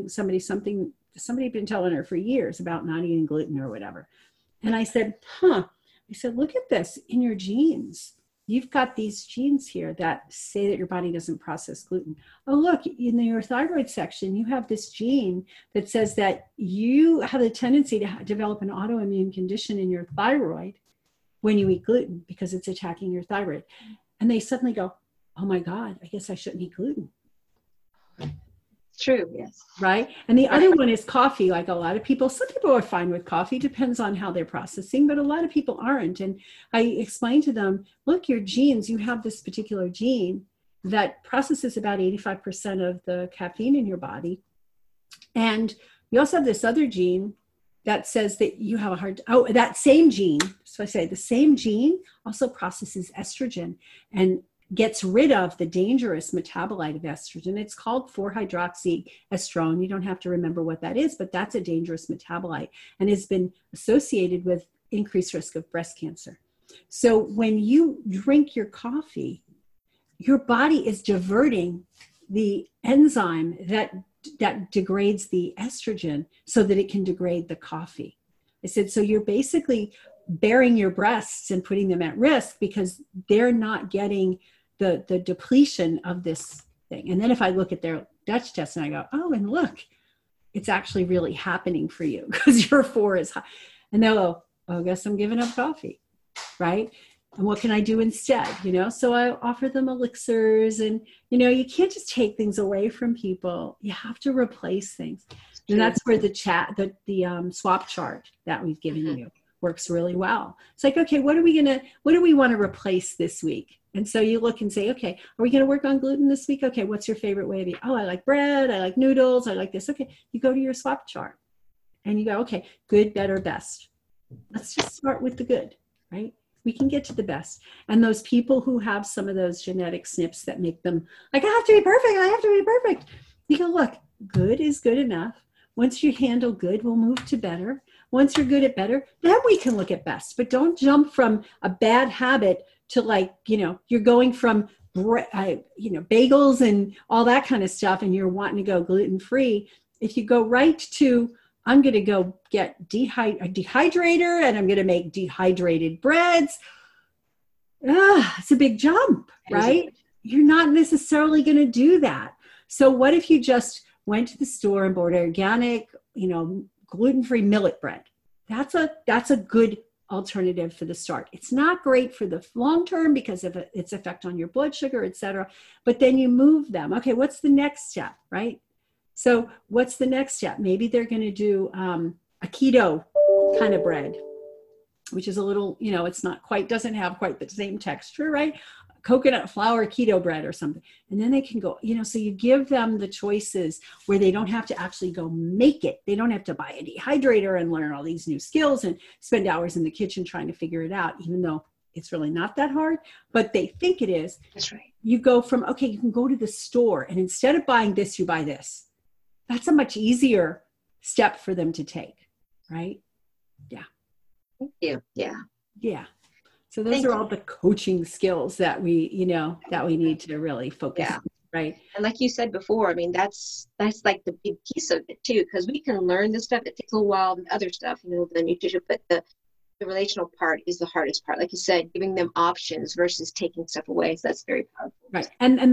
had been telling her for years about not eating gluten or whatever. And I said, look at this in your genes. You've got these genes here that say that your body doesn't process gluten. Oh, look, in your thyroid section, you have this gene that says that you have a tendency to develop an autoimmune condition in your thyroid when you eat gluten because it's attacking your thyroid. And they suddenly go, oh my God, I guess I shouldn't eat gluten. True, yes. Right? And the other one is coffee. Like a lot of people, some people are fine with coffee, depends on how they're processing, but a lot of people aren't. And I explained to them, look, your genes, you have this particular gene that processes about 85% of the caffeine in your body. And you also have this other gene that says that you have that same gene. So I say the same gene also processes estrogen. And gets rid of the dangerous metabolite of estrogen. It's called 4-hydroxyestrone. You don't have to remember what that is, but that's a dangerous metabolite and has been associated with increased risk of breast cancer. So when you drink your coffee, your body is diverting the enzyme that degrades the estrogen so that it can degrade the coffee. I said, so you're basically bearing your breasts and putting them at risk because they're not getting the depletion of this thing. And then if I look at their Dutch test and I go, oh, and look, it's actually really happening for you because your 4 is high. And they'll go, oh, I guess I'm giving up coffee, right? And what can I do instead? So I offer them elixirs and, you can't just take things away from people. You have to replace things. And that's where the swap chart that we've given you works really well. It's like, okay, what do we want to replace this week? And so you look and say, okay, are we going to work on gluten this week? Okay, what's your favorite way of eating? Oh, I like bread. I like noodles. I like this. Okay, you go to your swap chart and you go, okay, good, better, best. Let's just start with the good, right? We can get to the best. And those people who have some of those genetic SNPs that make them like, I have to be perfect. I have to be perfect. You go, look, good is good enough. Once you handle good, we'll move to better. Once you're good at better, then we can look at best. But don't jump from a bad habit to you're going from, bagels and all that kind of stuff and you're wanting to go gluten-free. If you go right to, I'm going to go get a dehydrator and I'm going to make dehydrated breads. It's a big jump, right? You're not necessarily going to do that. So what if you just went to the store and bought organic, gluten-free millet bread? That's a good alternative for the start. It's not great for the long term because of its effect on your blood sugar, et cetera. But then you move them. Okay, what's the next step, right? So what's the next step? Maybe they're going to do a keto kind of bread, which is a little, it's not quite, doesn't have quite the same texture, right? Coconut flour keto bread or something. And then they can go, so you give them the choices where they don't have to actually go make it. They don't have to buy a dehydrator and learn all these new skills and spend hours in the kitchen trying to figure it out, even though it's really not that hard, but they think it is. That's right. You go from, okay, you can go to the store and instead of buying this, you buy this. That's a much easier step for them to take, right? Yeah. Thank you. Yeah. Yeah. So those are all the coaching skills that we need to really focus on, right? And like you said before, I mean, that's like the big piece of it too, because we can learn this stuff. It takes a little while, the other stuff, the nutrition, but the relational part is the hardest part. Like you said, giving them options versus taking stuff away. So that's very powerful. Right. And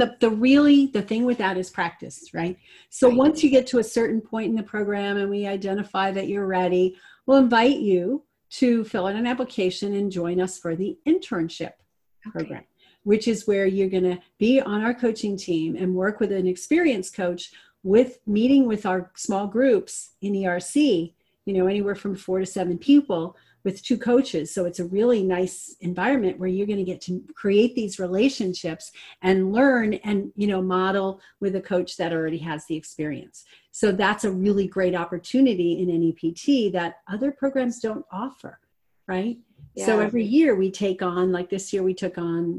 the thing with that is practice, right? So once you get to a certain point in the program and we identify that you're ready, we'll invite you to fill out an application and join us for the internship program, which is where you're going to be on our coaching team and work with an experienced coach with meeting with our small groups in ERC, anywhere from 4 to 7 people with 2 coaches. So it's a really nice environment where you're going to get to create these relationships and learn and, model with a coach that already has the experience. So that's a really great opportunity in NEPT that other programs don't offer, right? Yeah. So every year we take on, like this year we took on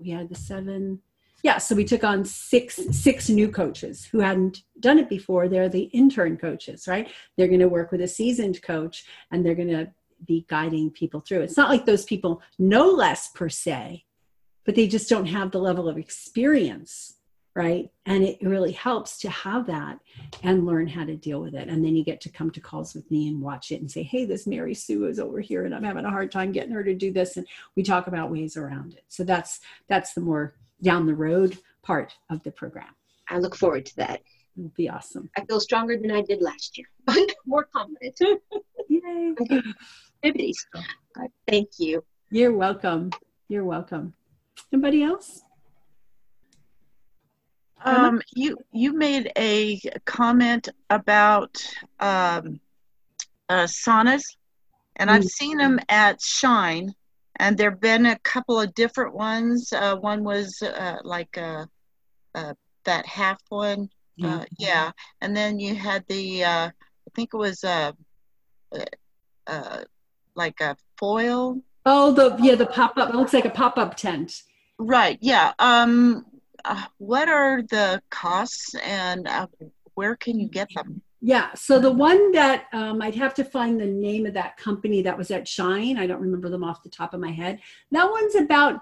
7. Yeah, so we took on six new coaches who hadn't done it before. They're the intern coaches, right? They're going to work with a seasoned coach and they're going to be guiding people through. It's not like those people know less per se, but they just don't have the level of experience, right? And it really helps to have that and learn how to deal with it. And then you get to come to calls with me and watch it and say, hey, this Mary Sue is over here and I'm having a hard time getting her to do this. And we talk about ways around it. So that's the more down the road part of the program. I look forward to that. It'll be awesome. I feel stronger than I did last year. More confident. Yay. Thank you. You're welcome. You're welcome. Anybody else? You made a comment about saunas, and I've seen them at Shine, and there've been a couple of different ones. One was that half one, and then you had the I think it was like a foil. Oh, the pop-up. It looks like a pop-up tent. Right. Yeah. What are the costs and where can you get them? Yeah, so the one that I'd have to find the name of that company that was at Shine. I don't remember them off the top of my head. That one's about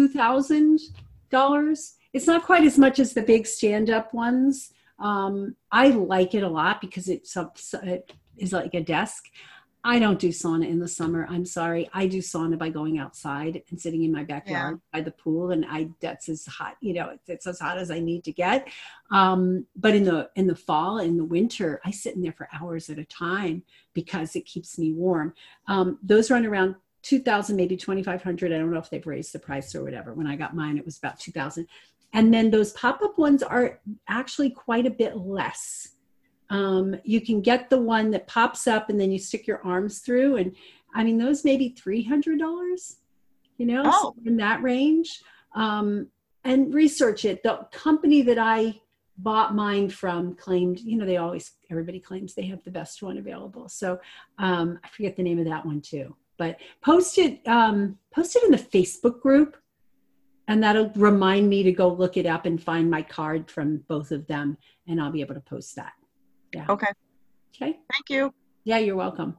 $2,000. It's not quite as much as the big stand-up ones. I like it a lot because it is like a desk. I don't do sauna in the summer. I'm sorry. I do sauna by going outside and sitting in my backyard by the pool, and that's as hot. It's as hot as I need to get. But in the fall, in the winter, I sit in there for hours at a time because it keeps me warm. Those run around 2,000, maybe 2,500. I don't know if they've raised the price or whatever. When I got mine, it was about 2,000. And then those pop-up ones are actually quite a bit less. You can get the one that pops up and then you stick your arms through. And I mean, those may be $300, so in that range. And research it. The company that I bought mine from claimed, everybody claims they have the best one available. So I forget the name of that one too, but post it in the Facebook group. And that'll remind me to go look it up and find my card from both of them. And I'll be able to post that. Yeah. Okay. Thank you. Yeah, you're welcome.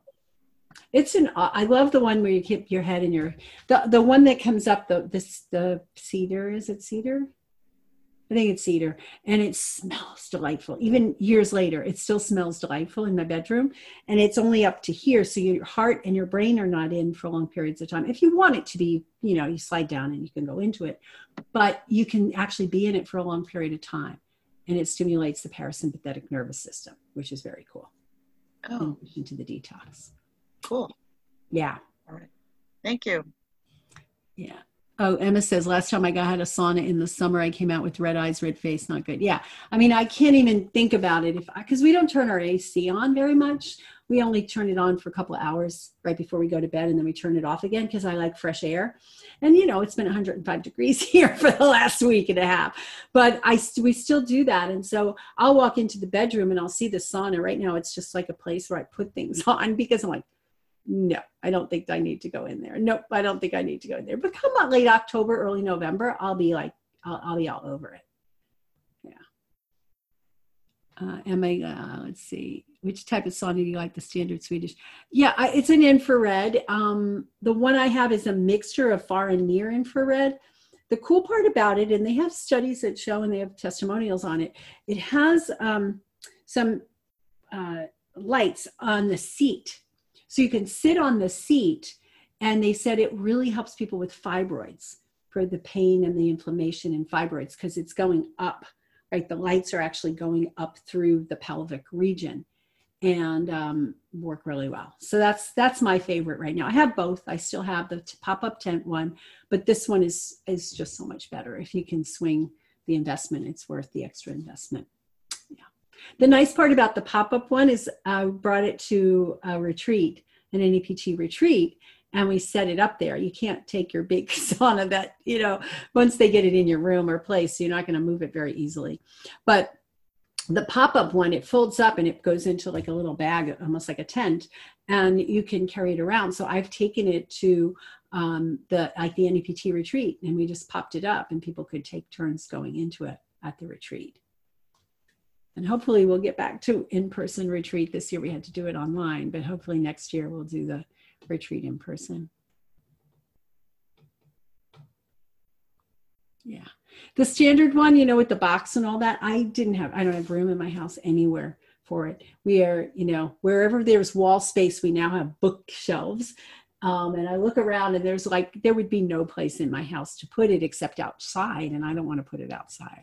I love the one where you keep your head in the one that comes up, the cedar, is it cedar? I think it's cedar, and it smells delightful. Even years later, it still smells delightful in my bedroom, and it's only up to here. So your heart and your brain are not in for long periods of time. If you want it to be, you slide down and you can go into it, but you can actually be in it for a long period of time. And it stimulates the parasympathetic nervous system, which is very cool. In addition to the detox. Cool. Yeah. All right. Thank you. Yeah. Oh, Emma says, last time I had a sauna in the summer, I came out with red eyes, red face, not good. Yeah. I mean, I can't even think about it because we don't turn our AC on very much. We only turn it on for a couple of hours right before we go to bed, and then we turn it off again because I like fresh air. And, it's been 105 degrees here for the last week and a half, but we still do that. And so I'll walk into the bedroom and I'll see the sauna. Right now, it's just like a place where I put things on because I'm like, no, I don't think I need to go in there. Nope, I don't think I need to go in there. But come on, late October, early November, I'll be all over it. Yeah. Emma, let's see. Which type of sauna do you like? The standard Swedish? Yeah, it's an infrared. The one I have is a mixture of far and near infrared. The cool part about it, and they have studies that show, and they have testimonials on it, it has some lights on the seat. So you can sit on the seat, and they said it really helps people with fibroids for the pain and the inflammation in fibroids because it's going up, right? The lights are actually going up through the pelvic region and work really well. So that's my favorite right now. I have both. I still have the pop-up tent one, but this one is just so much better. If you can swing the investment, it's worth the extra investment. The nice part about the pop-up one is I brought it to a retreat, an NEPT retreat, and we set it up there. You can't take your big sauna that, once they get it in your room or place, you're not going to move it very easily. But the pop-up one, it folds up and it goes into like a little bag, almost like a tent, and you can carry it around. So I've taken it to the NEPT retreat, and we just popped it up and people could take turns going into it at the retreat. And hopefully we'll get back to in-person retreat. This year we had to do it online, but hopefully next year we'll do the retreat in person. Yeah. The standard one, with the box and all that, I don't have room in my house anywhere for it. We are, wherever there's wall space, we now have bookshelves. And I look around and there would be no place in my house to put it except outside. And I don't want to put it outside.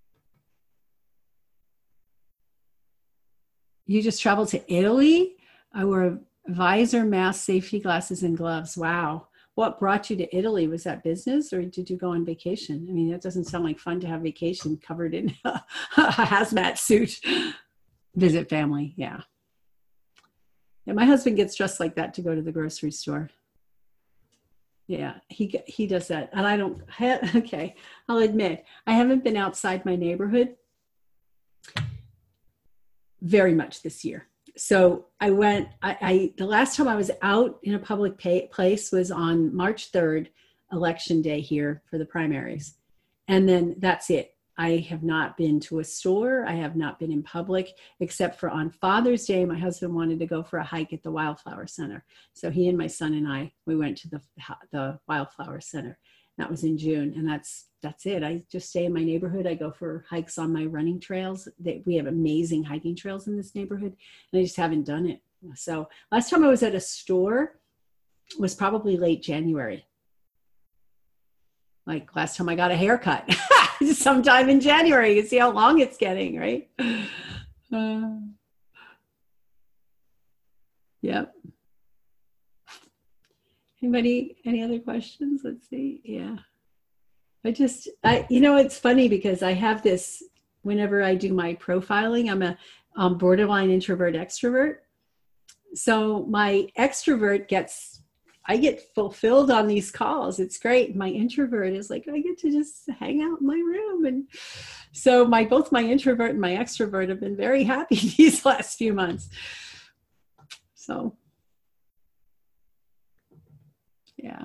You just traveled to Italy? I wore visor, mask, safety glasses, and gloves. Wow. What brought you to Italy? Was that business or did you go on vacation? I mean, that doesn't sound like fun to have vacation covered in a hazmat suit. Visit family. Yeah. Yeah. My husband gets dressed like that to go to the grocery store. Yeah, he does that. And I don't, okay, I'll admit, I haven't been outside my neighborhood very much this year. So I went, the last time I was out in a public place was on March 3rd election day here for the primaries. And then that's it. I have not been to a store. I have not been in public, except for on Father's Day. My husband wanted to go for a hike at the Wildflower Center. So he and my son and I, we went to the Wildflower Center. That was in June. And that's it. I just stay in my neighborhood. I go for hikes on my running trails. We have amazing hiking trails in this neighborhood, and I just haven't done it. So last time I was at a store was probably late January. Like last time I got a haircut, sometime in January. You can see how long it's getting, right? Yep. Anybody, any other questions? Let's see. Yeah. It's funny because I have this, whenever I do my profiling, I'm a borderline introvert extrovert. So my extrovert I get fulfilled on these calls. It's great. My introvert is like, I get to just hang out in my room. And so both my introvert and my extrovert have been very happy these last few months. So, yeah.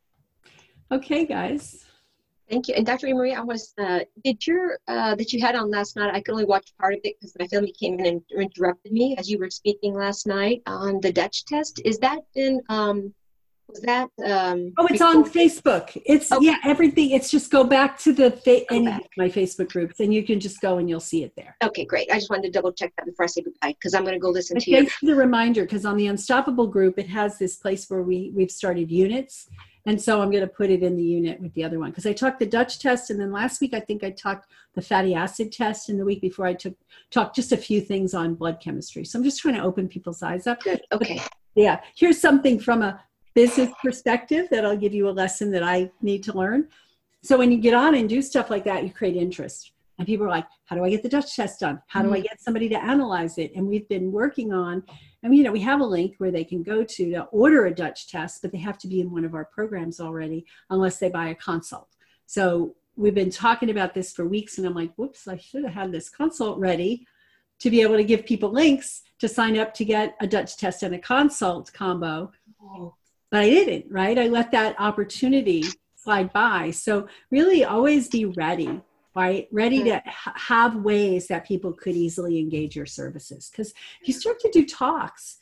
Okay, guys. Thank you. And Dr. Marie, I was, that you had on last night, I could only watch part of it because my family came in and interrupted me as you were speaking last night on the Dutch test. Is that been, was that? It's on Facebook. It's, okay. Yeah, everything. It's just go back to my Facebook groups and you can just go and you'll see it there. Okay, great. I just wanted to double check that before I say goodbye because I'm going to go listen to you. Thanks for the reminder, because on the Unstoppable group, it has this place where we've started units. And so I'm going to put it in the unit with the other one. Because I talked the Dutch test, and then last week I think I talked the fatty acid test, and the week before I talked just a few things on blood chemistry. So I'm just trying to open people's eyes up. Good. Okay. Yeah. Here's something from a business perspective that'll give you a lesson that I need to learn. So when you get on and do stuff like that, you create interest. And people are like, how do I get the Dutch test done? How do I get somebody to analyze it? And we've been working on, we have a link where they can go to order a Dutch test, but they have to be in one of our programs already unless they buy a consult. So we've been talking about this for weeks, and I'm like, whoops, I should have had this consult ready to be able to give people links to sign up to get a Dutch test and a consult combo. But I didn't, right? I let that opportunity slide by. So really always be ready. Right? Ready to have ways that people could easily engage your services. Because if you start to do talks,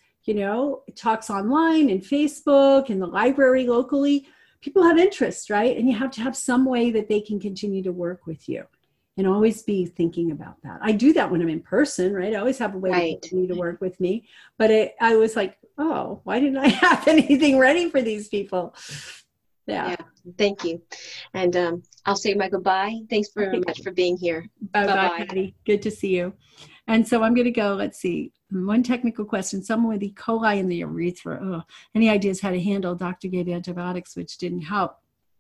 talks online and Facebook and the library locally, people have interest, right? And you have to have some way that they can continue to work with you and always be thinking about that. I do that when I'm in person, right? I always have a way to continue to work with me. But I was like, oh, why didn't I have anything ready for these people? Yeah. Thank you. And I'll say my goodbye. Thanks very much for being here. Bye-bye, Patty. Good to see you. And so I'm going to go, let's see, one technical question. Someone with E. coli in the urethra. Any ideas how to handle? Doctor gave antibiotics, which didn't help.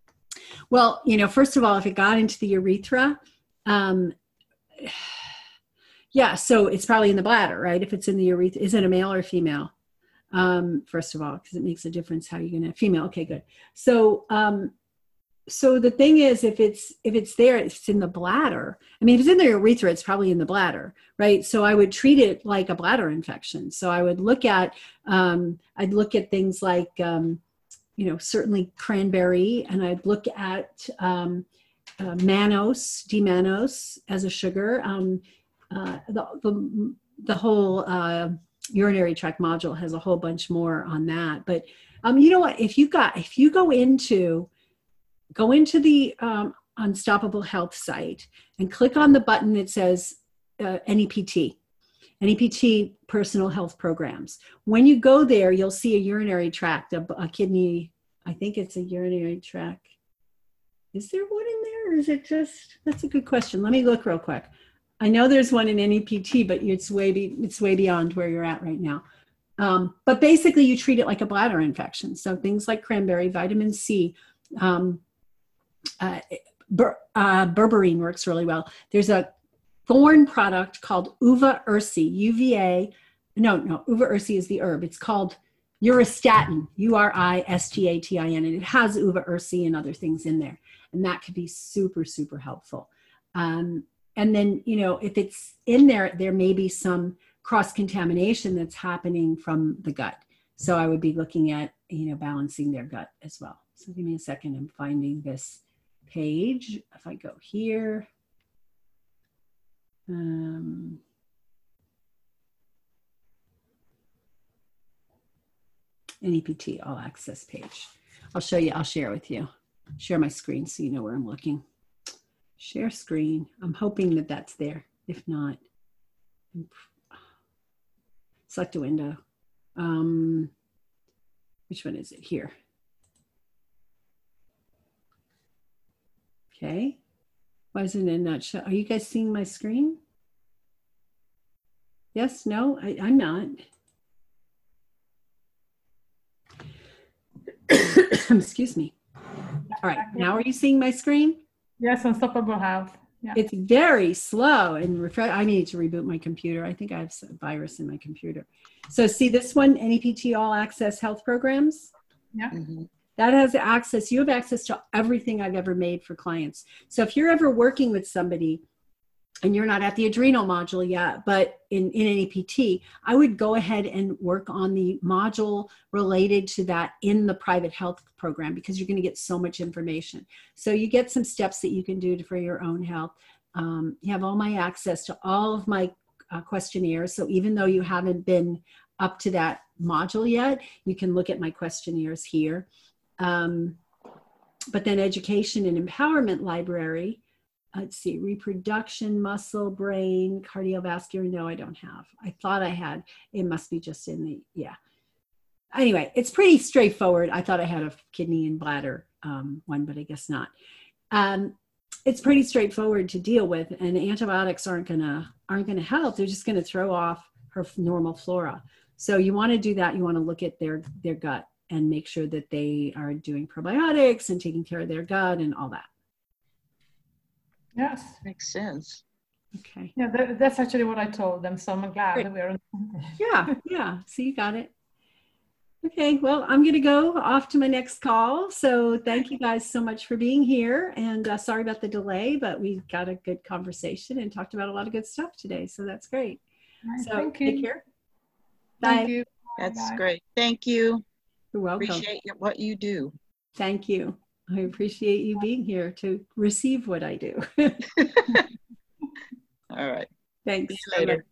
Well, first of all, if it got into the urethra, so it's probably in the bladder, right? If it's in the urethra, is it a male or female? First of all, because it makes a difference how you're going to female. Okay, good. So, so the thing is, if it's there, it's in the bladder. If it's in the urethra, it's probably in the bladder, right? So I would treat it like a bladder infection. So I would look at, things like, certainly cranberry, and I'd look at mannose, D-mannose as a sugar. The whole urinary tract module has a whole bunch more on that. But you know what? If you go into the Unstoppable Health site and click on the button that says NEPT Personal Health Programs. When you go there, you'll see a urinary tract, a kidney. I think it's a urinary tract. Is there one in there, or is it just? That's a good question. Let me look real quick. I know there's one in NEPT, but it's way beyond where you're at right now. But basically, you treat it like a bladder infection. So things like cranberry, vitamin C, berberine works really well. There's a thorn product called Uva Ursi, UVA. No, Uva Ursi is the herb. It's called Uristatin, Uristatin, and it has Uva Ursi and other things in there. And that could be super, super helpful. And then, if it's in there, there may be some cross-contamination that's happening from the gut. So I would be looking at, balancing their gut as well. So give me a second. I'm finding this page. If I go here, NEPT All Access page. I'll show you. I'll share with you. Share my screen so you know where I'm looking. Share screen. I'm hoping that that's there. If not, select a window. Which one is it? Here. Okay. Why isn't it not show? Are you guys seeing my screen? Yes? No? I'm not. Excuse me. All right. Now are you seeing my screen? Yes, Unstoppable Health. Yeah. It's very slow and I need to reboot my computer. I think I have a virus in my computer. So see this one, NEPT All Access Health Programs? Yeah. Mm-hmm. That has access. You have access to everything I've ever made for clients. So if you're ever working with somebody and you're not at the adrenal module yet, but in NEPT, I would go ahead and work on the module related to that in the private health program, because you're going to get so much information. So you get some steps that you can do for your own health. You have all my access to all of my questionnaires. So even though you haven't been up to that module yet, you can look at my questionnaires here. But then education and empowerment library, let's see, reproduction, muscle, brain, cardiovascular. No, I don't have. I thought I had. It must be just in the, yeah. Anyway, it's pretty straightforward. I thought I had a kidney and bladder one, but I guess not. It's pretty straightforward to deal with, and antibiotics aren't gonna help. They're just gonna throw off her normal flora. So you want to do that. You want to look at their gut and make sure that they are doing probiotics and taking care of their gut and all that. Yes. Makes sense. Okay. Yeah, that's actually what I told them. So I'm glad that we're. Yeah. So you got it. Okay. Well, I'm going to go off to my next call. So thank you guys so much for being here. And sorry about the delay, but we got a good conversation and talked about a lot of good stuff today. So that's great. Right, so thank you. Take care. Bye. Thank you. That's Bye. great. Thank you. You're welcome. Appreciate what you do. Thank you. I appreciate you being here to receive what I do. All right. Thanks. See you later.